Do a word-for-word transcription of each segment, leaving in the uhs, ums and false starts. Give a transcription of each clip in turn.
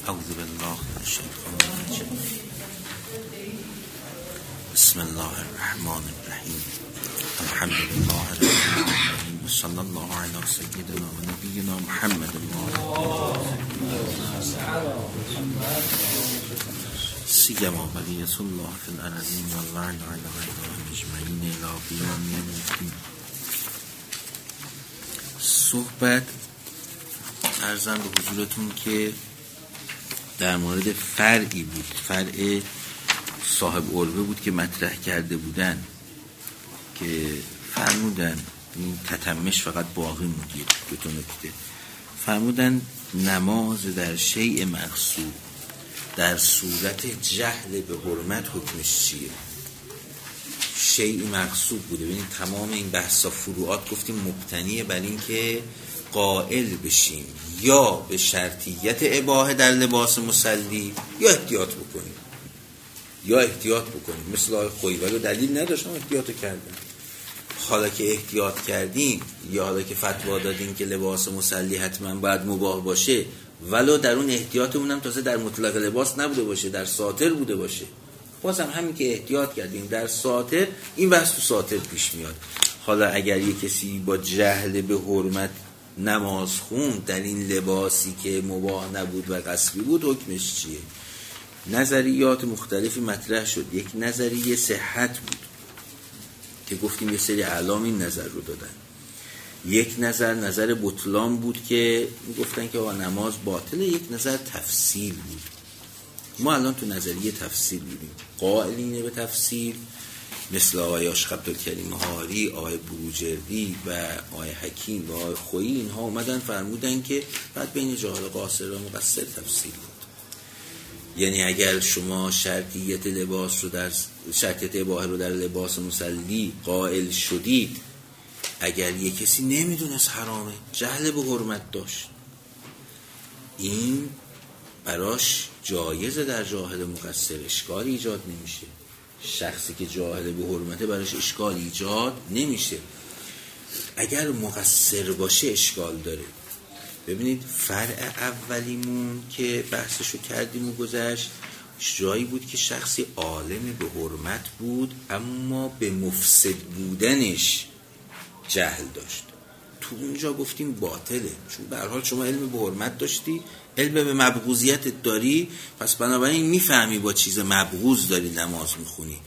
اعوذ بالله من الشیطان الرجیم. بسم الله الرحمن الرحیم. الحمد لله رب العالمین و صلی الله علی سیدنا و نبینا محمد. سیما بقیت الله فی الارضین و لعن علی غیرهم اجمعین الی یوم الدین. صحبت عرضم به حضورتون که در مورد فرعی بود، فرع صاحب عروه بود که مطرح کرده بودن که فرمودن این تتمش فقط باقی میگید. دو تا نکته فرمودن: نماز در شیء مقصود در صورت جهل به حرمت حکمش چیه؟ شیء مقصود بوده. ببینید تمام این بحثا فروعات گفتیم مبتنیه بر این که قائل بشیم یا به شرطیت اباحه در لباس مصلی یا احتیاط بکنیم یا احتیاط بکنیم مثل آقای خویی، ولی دلیل نداشتم احتیاطو کردن. حالا که احتیاط کردیم یا حالا که فتوا دادیم که لباس مصلی حتما باید مباح باشه، ولو در اون احتیاطمون هم تازه در مطلق لباس نبوده باشه، در ساتر بوده باشه، بازم همین که احتیاط کردیم در ساتر، این بحث تو ساتر پیش میاد. حالا اگر یک کسی با جهل به حرمت نماز خون در این لباسی که مباح نبود و غصبی بود، حکمش چیه؟ نظریات مختلفی مطرح شد. یک نظریه صحت بود که گفتیم یه سری اعلام این نظر رو دادن. یک نظر نظر بطلان بود که گفتن که آقا نماز باطله. یک نظر تفصیل بود. ما الان تو نظریه تفصیل بودیم. قائلین به تفصیل مثل آقای عبدالکریم حاری، آقای بروجردی و آقای حکیم و آقای خویی، اینها اومدن فرمودن که بعد بین جاهل قاصر و مقصر تفصیل بود. یعنی اگر شما شرطیت لباس رو در شرطیت اباحه رو در لباس مصلی قائل شدید، اگر یک کسی نمیدونست حرامه، جهل به حرمت داشت، این براش جایزه در جاهل مقصر، اشکالی ایجاد نمیشه. شخصی که جاهل به حرمته براش اشکال ایجاد نمیشه. اگر مقصر باشه اشکال داره. ببینید فرع اولیمون که بحثشو کردیم و گذشت، جایی بود که شخصی عالم به حرمت بود اما به مفسد بودنش جهل داشت. تو اونجا گفتیم باطله، چون به هر حال شما علم به حرمت داشتی، علم به مبغوضیت داری، پس بنابراین میفهمی با چیز مبغوض داری نماز میخونی.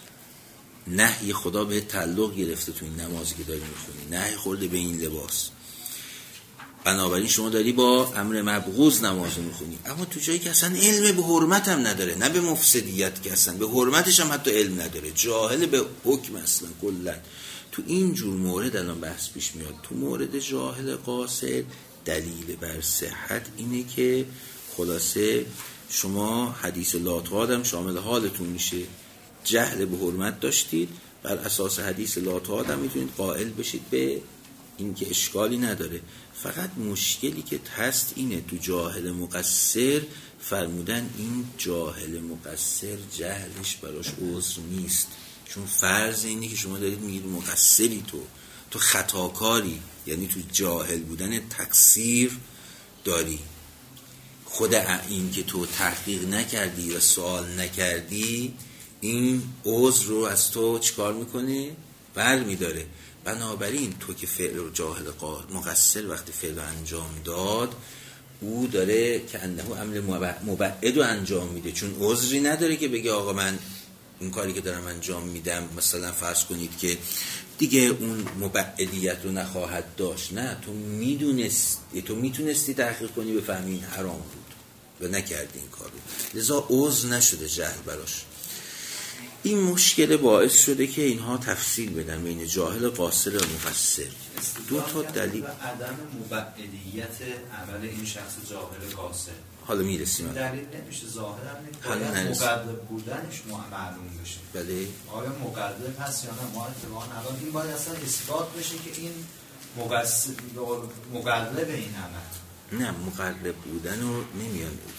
نهی خدا به تعلق گرفته تو این نمازی که داری میخونی، نهی خورده به این لباس، بنابراین شما داری با امر مبغوض نماز میخونی. اما تو جایی که اصلا علم به حرمت هم نداره، نه به مفسدیت، که اصلا به حرمتش هم حتی علم نداره، جاهل به حکم اصلا کلا، تو این جور مورد الان بحث پیش میاد. تو مورد جاهل قاصر دلیل بر صحت اینه که خلاصه شما حدیث لاتقاد هم شامل حالتون میشه. جهل به حرمت داشتید، بر اساس حدیث لاتقاد هم میتونید قائل بشید به این که اشکالی نداره. فقط مشکلی که هست اینه تو جاهل مقصر فرمودن این جاهل مقصر جهلش براش عذر نیست، چون فرض اینه که شما دارید میگید مقصری، تو تو خطاکاری، یعنی تو جاهل بودن تقصیر داری. خود این که تو تحقیق نکردی و سوال نکردی، این عذر رو از تو چیکار میکنه؟ بر میداره. بنابراین تو که فعل رو جاهل مقصر وقتی فعل رو انجام داد، او داره که انه عمل مبعد رو انجام میده، چون عذری نداره که بگه آقا من این کاری که دارم انجام میدم، مثلا فرض کنید که دیگه اون مبعدیت رو نخواهد داشت. نه، تو میدونستی، تو میتونستی تحقیق کنی بفهمی این حرام بود و نکردی این کار رو، لذا عذر نشده جهل براش. این مشکل باعث شده که اینها تفصیل بدن بین جاهل قاصر و مقصر. دو تا دلیل عدم مبعدیت عمل این شخص جاهل قاصر حالا میرسیم. دلیل نمیشه، ظاهرا نمیشه مقدر بودنش معلوم بشه. بله آیا مقدر هست یا نه؟ ما اتفاقا الان این باید اصلا اثبات بشه که این مقصر مقدر به این عمل. نه، مقرب بودن رو نمیان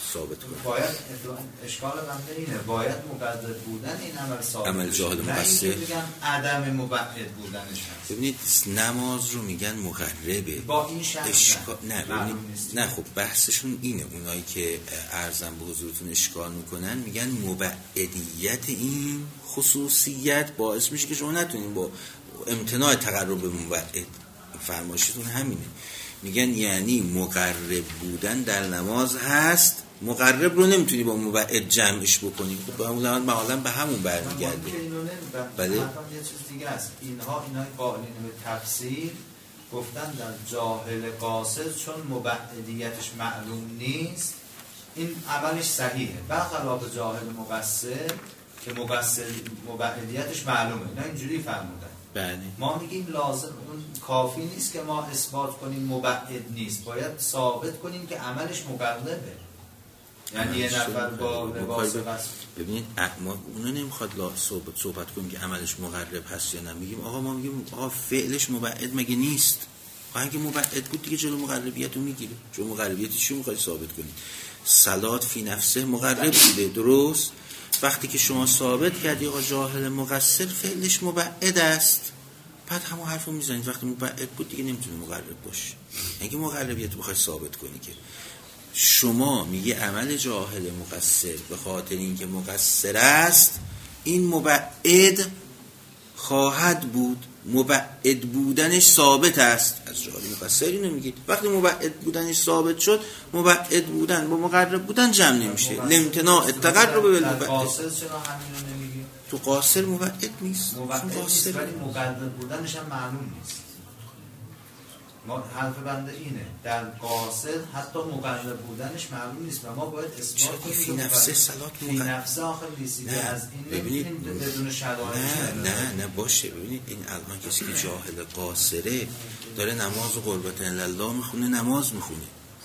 ثابت کنه. باید اشکال بنده اینه، باید مقدر بودن این عمل ثابت عمل جاهل مقصر، نه اینکه بگن عدم مبعد بودنش هست. ببینید نماز رو میگن مقربه با این شرط اشکال... نه ببینید نه خب بحثشون اینه، اونایی که عرضم به حضورتون اشکال میکنن میگن مبعدیت این خصوصیت باعث میشه که شما نتونین با امتناع تقرب به مبعد، فرمایشتون همینه، میگن یعنی مقرب بودن در نماز هست، مقرب رو نمیتونی با مبعد جمعش بکنی، خب به همون معالا به همون برمیگرده. بله یه چیز دیگه است، اینها اینها قائلین به تفسیر گفتن در جاهل قاصد چون مبعدیتش معلوم نیست این عملش صحیحه، برخلاف جاهل مقصر که مقصر مبعدیتش معلومه. اینا اینجوری فرمودن. بله. ما میگیم لازم اون کافی نیست که ما اثبات کنیم مبعد نیست، باید ثابت کنیم که عملش مقربه. یعنی یه نفر با لباس وصف، ببینید ما اونو نمیخواد لا صحبت صحبت کنیم که عملش مقرب هست یا نه، میگیم آقا ما میگیم آقا فعلش مبعد مگه نیست؟ آقا اگه مبعد بود دیگه جلو مقربیت رو میگیره. جلو مقربیت چی میخوای ثابت کنی؟ صلات فی نفسه مقرب بوده، درست؟ وقتی که شما ثابت کردی آقا جاهل مقصر فعلش مبعد است، بعد همون حرفو میزنید وقتی مبعد بود دیگه نمیتونه مقرب باشه. اگه مقربیت رو بخوای ثابت کنی که شما میگه عمل جاهل مقصر به خاطر اینکه مقصر است این مبعد خواهد بود، مبعد بودنش ثابت است. از جاهل مقصر اینو میگید، وقتی مبعد بودنش ثابت شد مبعد بودن با مقرب بودن جمع نمیشه. لامتناع تقرب بالمبعد. قاصر چرا همینو نمیگی؟ تو قاصر مبعد نیست، مبعد نیست ولی مقرب بودنش هم معلوم نیست. ما حرف بنده اینه در قاصد حتی مقرب بودنش معلوم نیست و ما باید اثبات کنیم فی نفسه صلات فی نفسه آخر لیسیده از این ببینید بدون شرایط. نه نه نه باشه. ببینید این الان کسی که جاهل قاصره داره نماز و قربت الله میخونه، نماز میخونه،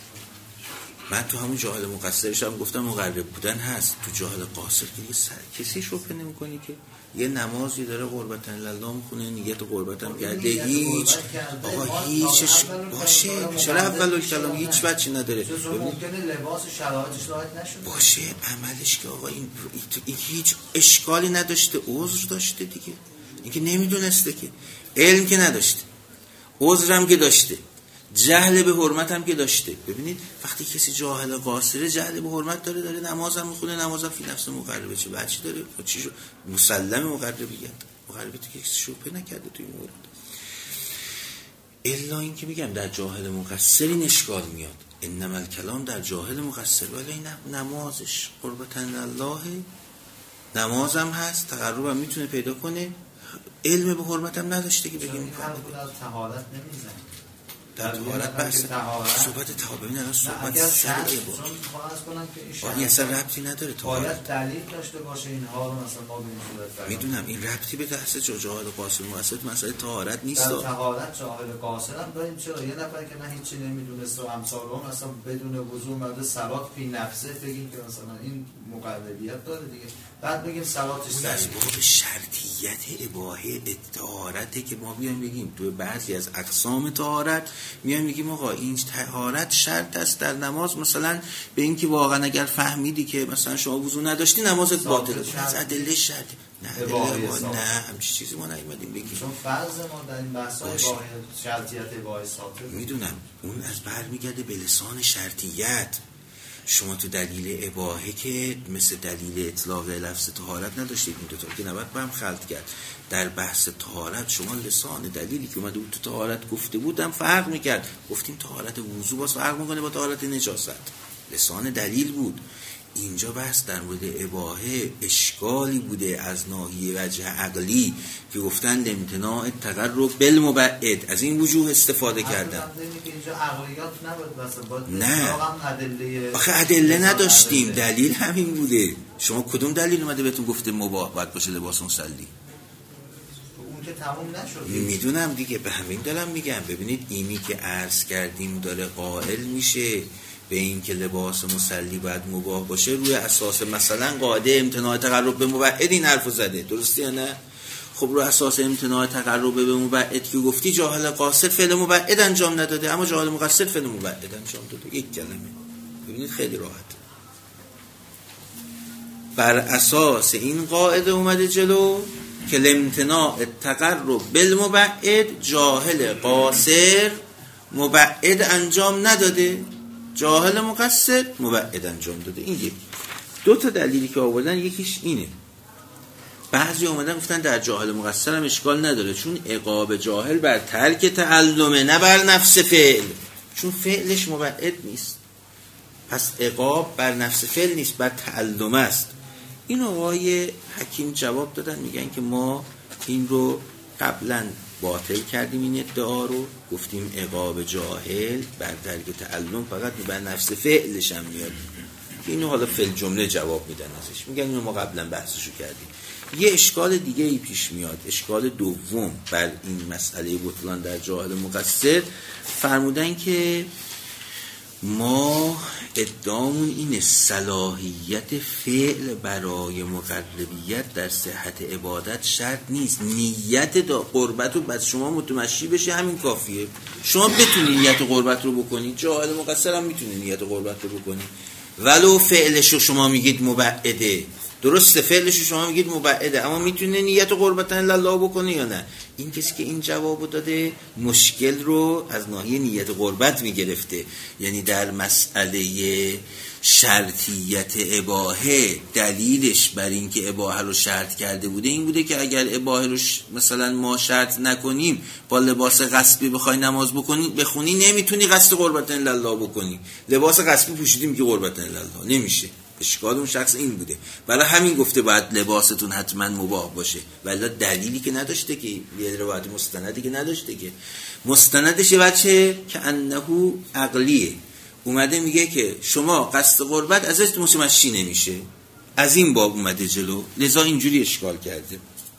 من تو همون جاهل مقصرش هم گفتم مقرب بودن هست، تو جاهل قاصر که سر... کسی شبه نمی‌کنی که یه نمازی داره قربت الله میخونه، نیت قربت هم کرده، هیچ آقا هیچش باشه، چرا اول کلام هیچ بچی نداره، ممکنه لباس شرایطش راحت نشده باشه، عملش که آقا این, این هیچ اشکالی نداشته، عذر داشته دیگه، این که نمیدونسته که، علم که نداشته، عذرم که داشته، جهل به حرمت هم که داشته. ببینید وقتی کسی جاهل قاصره جهل به حرمت داره، داره نمازم میخونه، نمازم فی نفس مقربه، چه بچی داره چی مسلم مقربیت، مقربیتی که کسی شبهه نکرده توی این مورد. الا این که میگم در جاهل مقصر این اشکال میاد، انما الکلام در جاهل مقصر، ولی نمازش قربتن الله، نمازم هست، تقربم میتونه پیدا کنه، علم به حرمتم نداشته که بگیم طهارت نمیزنه در طهارت بحث صحبت طهارت. ببین الان صحبت شرعیه با این اصلا ربطی نداره طهارت، باید دلیل داشته باشه اینها رو مثلا ما ببینیم. میدونم این ربطی به بحث جاهل قاصر مقصر مسئله طهارت نیست. در طهارت جاهل قاصر هم داریم، چرا یه نفر که نه هیچی نمیدونست و امثال اون اصلا بدون وضو مرد صلات فی نفسه بگیم که مثلا این مقربیت داره دیگه، بعد بگیم صلاتش صحیح. از باب شرطیت اباحه طهارته که ما بیایم بگیم تو بعضی از اقسام طهارت میایم میگیم آقا این طهارت شرط است در نماز، مثلا به اینکه واقعا اگر فهمیدی که مثلا شما وضو نداشتی نمازت باطله، از ادله شرط نه ادله نه همچین چیزی ما نمیدیم بگیم، چون فرض ما در این بحث های اباحه شرطیت اباحه ثابت میدونم اون از برمیگرده به لسان شرطیت. شما تو دلیل اباحه که مثل دلیل اطلاق لفظ طهارت نداشتید، این دوتا که نباید با هم خلط کرد. در بحث طهارت شما لسان دلیلی که اومده بود تو طهارت گفته بودم فرق میکرد، گفتیم طهارت وضو باز فرق میکنه با طهارت نجاست، لسان دلیل بود. اینجا بحث در مورد اباحه اشکالی بوده از ناحیه وجه عقلی که گفتن امتناع تقرب بالمبعد، از این وجوه استفاده کردن. اینجا عقلیات نبود، نه آخه ادله نداشتیم، دلیل همین بوده. شما کدوم دلیل اومده بهتون گفته مباح باید باشه لباس مصلی؟ اون که تموم نشد. میدونم دیگه، به همین دلم میگم. ببینید اینی که عرض کردیم داره قائل میشه به این که لباس مصلی باید مباح باشه روی اساس مثلا قاعده امتناع تقرب به مبعد این حرفو زده، درسته یا نه؟ خب روی اساس امتناع تقرب به مبعد که گفتی جاهل قاصر فعل مبعد انجام نداده، اما جاهل مقصر فعل مبعد انجام داده. یک کلمه. ببینید خیلی راحت. بر اساس این قاعده اومده جلو که لامتناع تقرب بالمبعد جاهل قاصر مبعد انجام نداده، جاهل مقصر مبعد انجام داده. این یک دو تا دلیلی که آوردن، یکیش اینه. بعضی اومدن گفتن در جاهل مقصر هم اشکال نداره، چون عقاب جاهل بر ترک تعلمه نه بر نفس فعل، چون فعلش مبعد نیست، پس عقاب بر نفس فعل نیست، بر تعلم است. این آقای حکیم جواب دادن، میگن که ما این رو قبلا باطل کردیم، این ادعا رو گفتیم عقاب جاهل بر ترک تعلم فقط بر نفس فعلش هم میاد. اینو حالا فعل جمله جواب میدن ازش، میگن اینو ما قبلا بحثشو کردیم. یه اشکال دیگه ای پیش میاد، اشکال دوم بر این مسئله بطلان در جاهل مقصر. فرمودن که ما ادعامون اینه صلاحیت فعل برای مقربیت در صحت عبادت شرط نیست، نیت دا قربت رو بس شما متمشی بشه همین کافیه. شما بتونی نیت قربت رو بکنی، جاهل مقصر هم میتونه نیت قربت رو بکنی، ولو فعلش رو شما میگید مبعده، درسته فعلش رو شما میگید مبعده، اما میتونه نیت قربت الله بکنه یا نه؟ این کسی که این جوابو داده مشکل رو از ناحیه نیت قربت میگرفته، یعنی در مسئله شرطیت اباحه دلیلش بر این که اباحه رو شرط کرده بوده این بوده که اگر اباحه رو ش... مثلا ما شرط نکنیم با لباس غصبی بخوای نماز بکنی بخونی نمیتونی قصد قربت الله بکنی، لباس غصبی پوشیدی میگه قربت الله نمیشه. اشکال اون شخص این بوده، برای همین گفته باید لباستون حتما مباح باشه، ولی دلیلی که نداشته، که یه روایت مستندی که نداشته، که مستندش بچه که انه عقلیه اومده میگه که شما قصد قربت ازش متمشی نمیشه، از این باب اومده جلو، لذا اینجوری اشکال کرده.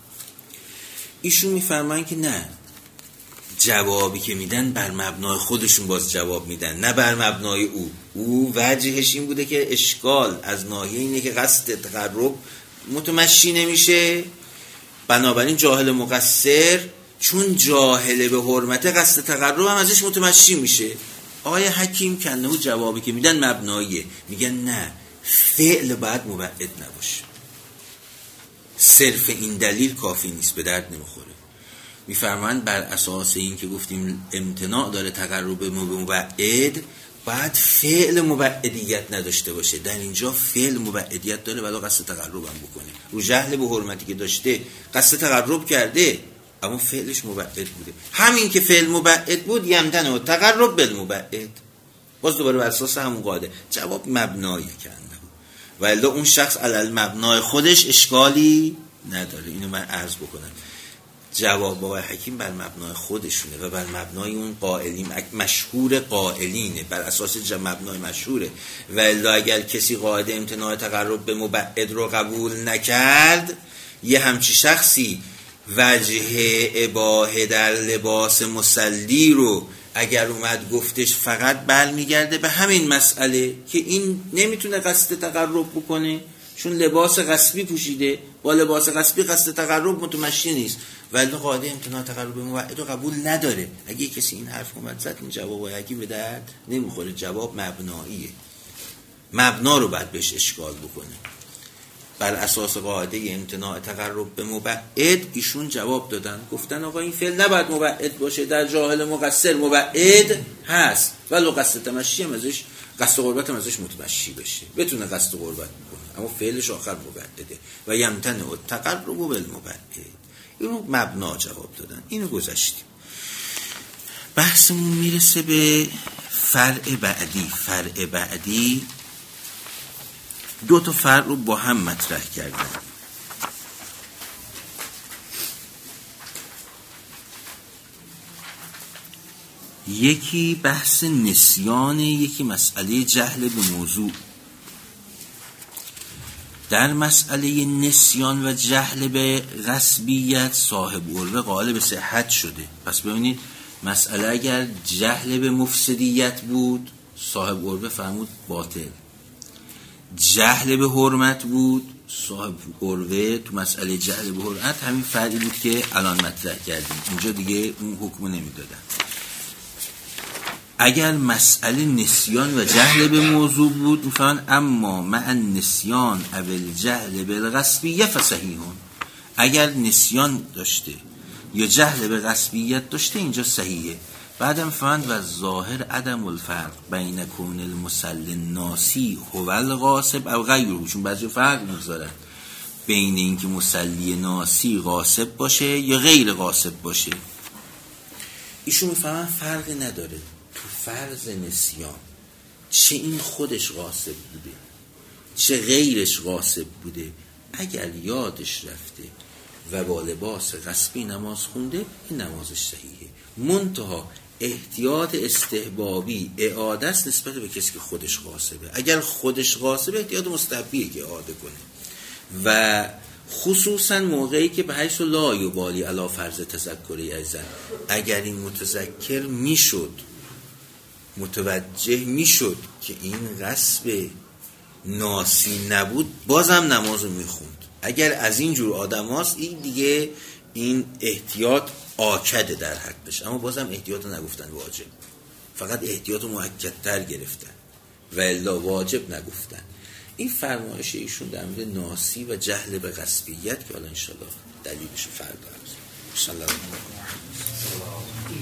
ایشون میفرمایند که نه، جوابی که میدن بر مبنای خودشون باز جواب میدن، نه بر مبنای او. او وجهش این بوده که اشکال از ناحیه اینه که قصد تقرب متمشی نمیشه، بنابراین جاهل مقصر چون جاهل به حرمت قصد تقرب هم ازش متمشی میشه. آقای حکیم کنه جوابی که میدن مبناییه، میگن نه، فعل باید مبعد نباشه، صرف این دلیل کافی نیست، به درد نمیخوره. میفرمایند بر اساس این که گفتیم امتناع داره تقرب به مبعد، باید فعل مبعدیت نداشته باشه. در اینجا فعل مبعدیت داره ولی قصد تقرب هم بکنه، رو جهل به حرمتی که داشته قصد تقرب کرده اما فعلش مبعد بوده. همین که فعل مبعد بود یمتنع و تقرب بالمبعد، باز دوباره بر اساس همون قاعده جواب مبنایی کنده و الا اون شخص علی مبنای خودش اشکالی نداره. اینو من عرض بکنم، جواب بابا حکیم بر مبنای خودشونه و بر مبنای اون قائلین مشهور قائلینه، بر اساس مبنای مشهوره. و الا اگر کسی قاعده امتناع تقرب به مبعد رو قبول نکرد، یه همچی شخصی وجه اباحه در لباس مصلی رو اگر اومد گفتش فقط برمیگرده به همین مسئله که این نمیتونه قصد تقرب بکنه چون لباس غصبی پوشیده، با لباس غصبی قصد تقرب متمشی نیست، ولی قاعده امتناع تقرب به مبعد رو قبول نداره. اگه کسی این حرف اومد زد، این جواب حکیم به درد نمیخوره، جواب مبناییه، مبنا رو باید بهش اشکال بکنه. بر اساس قاعده امتناع تقرب به مبعد ایشون جواب دادن، گفتن آقا این فعل نباید مبعد باشه، در جاهل مقصر مبعد هست ولی قصد تمشی هم ازش، قصد قربت هم ازش متمشی بشه، بتونه قصد قربت بکنه اما فعلش آخر مبعده و یمتنع تقرب بالمبعد. اینو مبنا جواب دادن، اینو گذاشتیم. بحثمون میرسه به فرع بعدی. فرع بعدی دو تا فرع رو با هم مطرح کردن. یکی بحث نسیان، یکی مسئله جهل به موضوع. در مسئله نسیان و جهل به غصبیت صاحب عروه قائل به صحت شده. پس ببینید مسئله اگر جهل به مفسدیت بود صاحب عروه فرمود باطل، جهل به حرمت بود صاحب عروه تو مسئله جهل به حرمت همین فرقی بود که الان مطرح کردیم، اینجا دیگه اون حکم نمیدادن. اگر مسئله نسیان و جهل به موضوع بود میفهمن اما مع نسیان اول جهل بالغصبیه فصحیحون، اگر نسیان داشته یا جهل به غصبیت داشته اینجا صحیحه. بعدم فهمند و ظاهر عدم الفرق بین کون المسل ناسی هو الغاصب او غیره، چون بعضی فرق میگذارن بین اینکه مسلی ناسی غاصب باشه یا غیر غاصب باشه. ایشون میفهمن فرقی نداره تو فرض نسیان چه این خودش غاصب بوده چه غیرش غاصب بوده، اگر یادش رفته و با لباس غصبی نماز خونده این نمازش صحیحه. منتها احتیاط استحبابی اعاده است نسبت به کسی که خودش غاصبه. اگر خودش غاصبه احتیاط مستحبیه که اعاده کنه، و خصوصا موقعی که به حیث لا یبالی علی فرض تذکری ایزن، اگر این متذکر میشد متوجه میشد که این غصب ناسی نبود بازم نمازو میخوند. اگر از این جور آدم هاست این دیگه این احتیاط آکده در حقش، اما بازم احتیاط نگفتن واجب، فقط احتیاط مؤکدتر گرفتن و الا واجب نگفتن. این فرمایش ایشون در مورد ناسی و جهل به غصبیت که حالا انشالله دلیلش فردا هست. انشالله